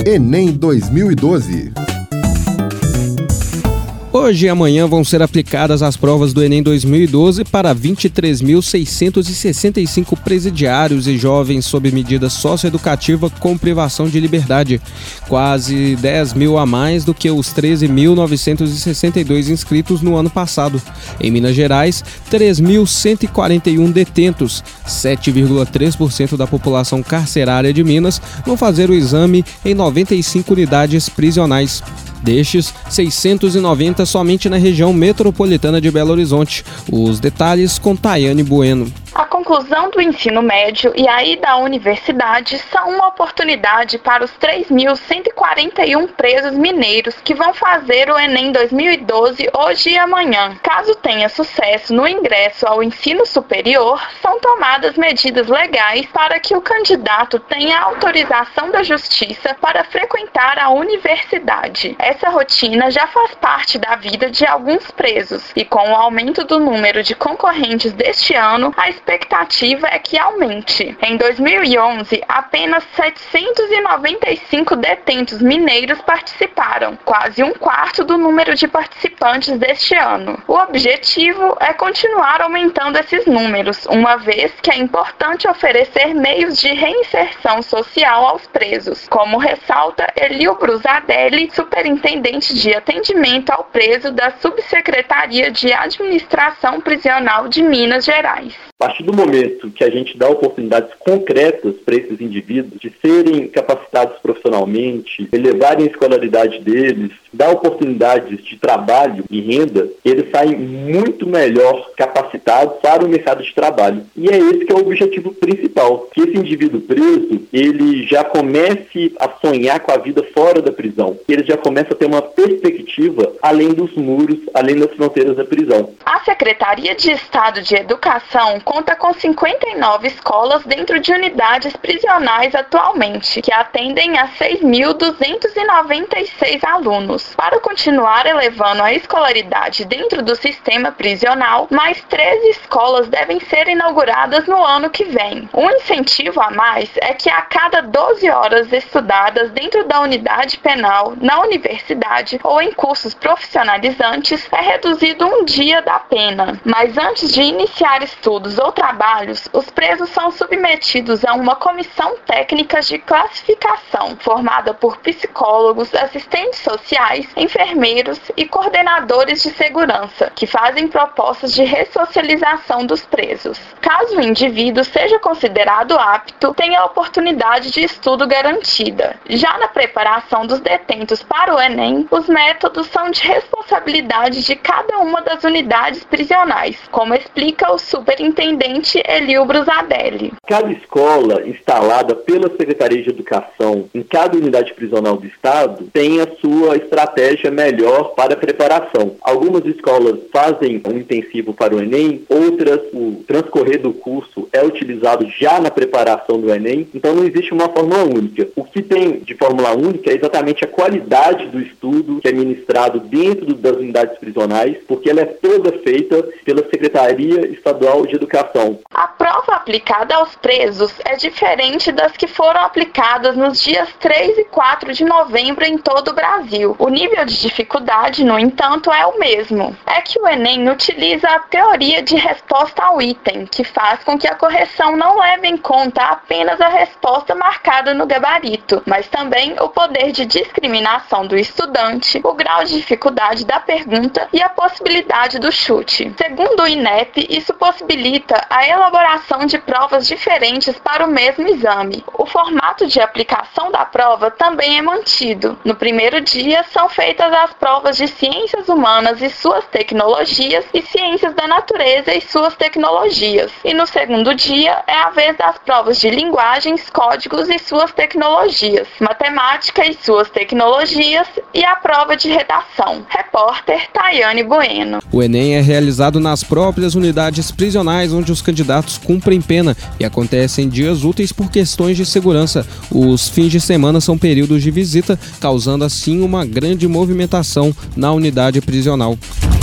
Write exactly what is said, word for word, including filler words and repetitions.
Enem dois mil e doze. Hoje e amanhã vão ser aplicadas as provas do Enem dois mil e doze para vinte e três mil seiscentos e sessenta e cinco presidiários e jovens sob medida socioeducativa com privação de liberdade, quase dez mil a mais do que os treze mil novecentos e sessenta e dois inscritos no ano passado. Em Minas Gerais, três mil cento e quarenta e um detentos, sete vírgula três por cento da população carcerária de Minas, vão fazer o exame em noventa e cinco unidades prisionais. Destes, seiscentos e noventa somente na região metropolitana de Belo Horizonte. Os detalhes com Tayane Bueno. A conclusão do ensino médio e a ida à universidade são uma oportunidade para os três mil cento e quarenta e um presos mineiros que vão fazer o Enem dois mil e doze hoje e amanhã. Caso tenha sucesso no ingresso ao ensino superior, são tomadas medidas legais para que o candidato tenha autorização da Justiça para frequentar a universidade. Essa rotina já faz parte da vida de alguns presos e, com o aumento do número de concorrentes deste ano, a expectativa é que aumente. Em dois mil e onze, apenas setecentos e noventa e cinco detentos mineiros participaram, quase um quarto do número de participantes deste ano. O objetivo é continuar aumentando esses números, uma vez que é importante oferecer meios de reinserção social aos presos, como ressalta Elio Brusadelli, superintendente de atendimento ao preso da Subsecretaria de Administração Prisional de Minas Gerais. A partir do momento que a gente dá oportunidades concretas para esses indivíduos de serem capacitados profissionalmente, elevarem a escolaridade deles, dar oportunidades de trabalho e renda, eles saem muito melhor capacitados para o mercado de trabalho. E é esse que é o objetivo principal, que esse indivíduo preso, ele já comece a sonhar com a vida fora da prisão. Ele já começa a ter uma perspectiva além dos muros, além das fronteiras da prisão. A Secretaria de Estado de Educação conta com cinquenta e nove escolas dentro de unidades prisionais atualmente, que atendem a seis mil duzentos e noventa e seis alunos. Para continuar elevando a escolaridade dentro do sistema prisional, mais treze escolas devem ser inauguradas no ano que vem. Um incentivo a mais é que a cada doze horas estudadas dentro da unidade penal, na universidade ou em cursos profissionalizantes, é reduzido um dia da pena. Mas antes de iniciar estudos ou trabalhos, os presos são submetidos a uma comissão técnica de classificação, formada por psicólogos, assistentes sociais, enfermeiros e coordenadores de segurança, que fazem propostas de ressocialização dos presos. Caso o indivíduo seja considerado apto, tem a oportunidade de estudo garantida. Já na preparação dos detentos para o Enem, os métodos são de responsabilidade de cada uma das unidades prisionais, como explica o superintendente Elio Brusadelli. Cada escola instalada pela Secretaria de Educação em cada unidade prisional do Estado tem a sua estratégia melhor para a preparação. Algumas escolas fazem um intensivo para o Enem, outras, o transcorrer do curso é utilizado já na preparação do Enem, então não existe uma fórmula única. O que tem de fórmula única é exatamente a qualidade do estudo que é ministrado dentro das unidades prisionais, porque ela é toda feita pela Secretaria Estadual de Educação. A prova aplicada aos presos é diferente das que foram aplicadas nos dias três e quatro de novembro em todo o Brasil. O nível de dificuldade, no entanto, é o mesmo. É que o Enem utiliza a teoria de resposta ao item, que faz com que a correção não leve em conta apenas a resposta marcada no gabarito, mas também o poder de discriminação do estudante, o grau de dificuldade da pergunta e a possibilidade do chute. Segundo o INEP, isso possibilita a elaboração de provas diferentes para o mesmo exame. O formato de aplicação da prova também é mantido. No primeiro dia, são feitas as provas de ciências humanas e suas tecnologias e ciências da natureza e suas tecnologias. E no segundo dia, é a vez das provas de linguagens, códigos e suas tecnologias, matemática e suas tecnologias e a prova de redação. Repórter Tayane Bueno. O Enem é realizado nas próprias unidades prisionais onde os candidatos cumprem pena e acontece em dias úteis por questões de segurança. Os fins de semana são períodos de visita, causando assim uma grande movimentação na unidade prisional.